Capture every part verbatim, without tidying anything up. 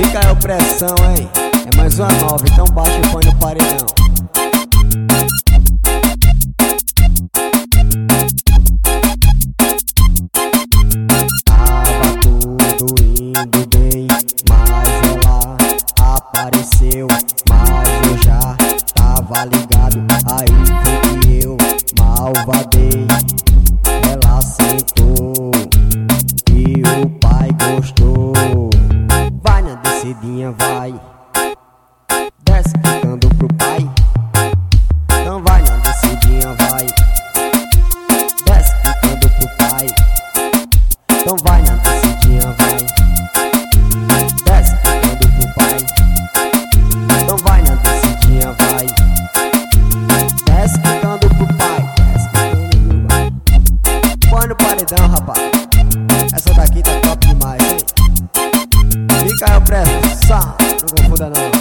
Micael Pressão, hein? É mais uma nova, então baixa e põe no paredão. Tava tudo indo bem, mas ela apareceu. Mas eu já tava ligado, aí foi que eu malvadei. Ela sentou e o pai gostou. Vai na descidinha, vai, desce ficando pro pai. Então vai na descidinha, vai, desce ficando pro pai. Então vai na descidinha, vai, desce ficando pro pai. Então vai na descidinha, vai, desce ficando pro pai. Desce ficando pro pai. Põe no paredão, rapaz. Essa daqui tá top demais, hein? Micael Pressão, não confunda não.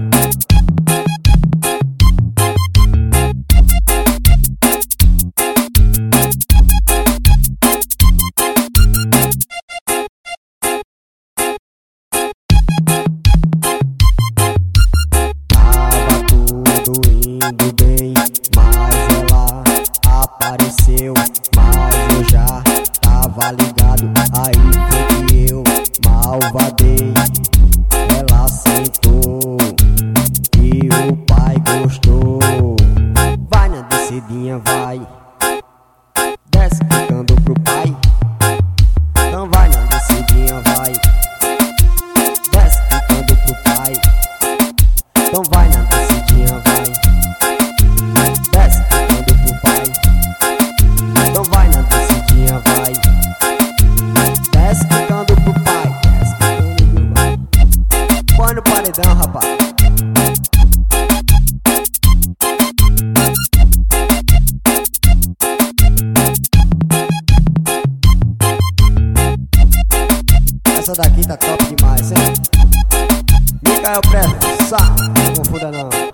Indo bem, mas ela apareceu. Mas eu já tava ligado, aí foi que eu malvadei. Ela sentou e o pai gostou. Vai na descidinha, vai, desce ficando pro pai. Então vai na descidinha, vai, desce ficando pro pai. Então vai na descidinha, vai, desce ficando pro pai. Então vai na descidinha, vai, desce ficando pro pai. Desce ficando pro pai. Põe no paredão, rapaz. Essa daqui tá top demais, hein? Micael Pressão, não confunda não.